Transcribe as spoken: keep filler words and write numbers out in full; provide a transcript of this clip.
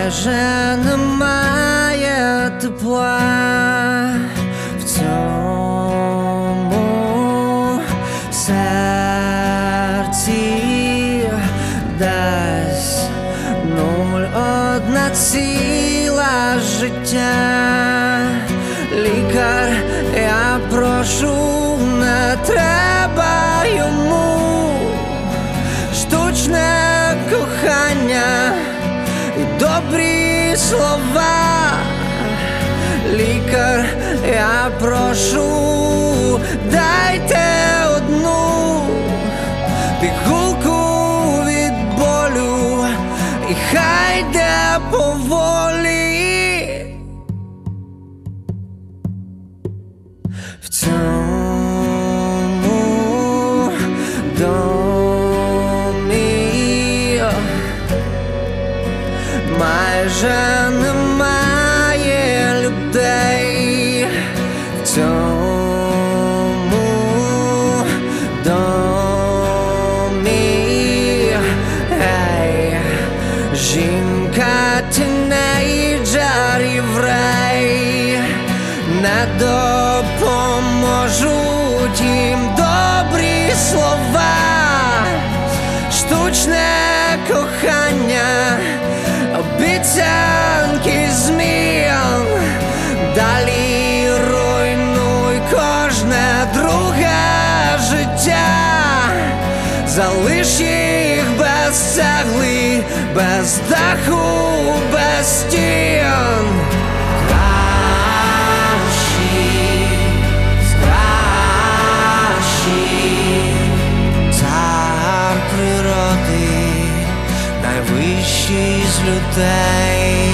майже немає тепла в цьому серці, десь нуль одна ціла життя. Лікар, я прошу, не треба йому штучне кохання і добрі слова. Лікар, я прошу, дайте одну пігулку від болю, і хай йде поволі. В цьому домі майже немає людей. В цьому домі, ей, жінка, тінейджер, єврей, не допоможуть їм добрі слова, штучне кохання, обіцянки змін. Далі руйнуй кожне друге життя, залиш їх без цегли, без даху, без стін. Найвищий з людей.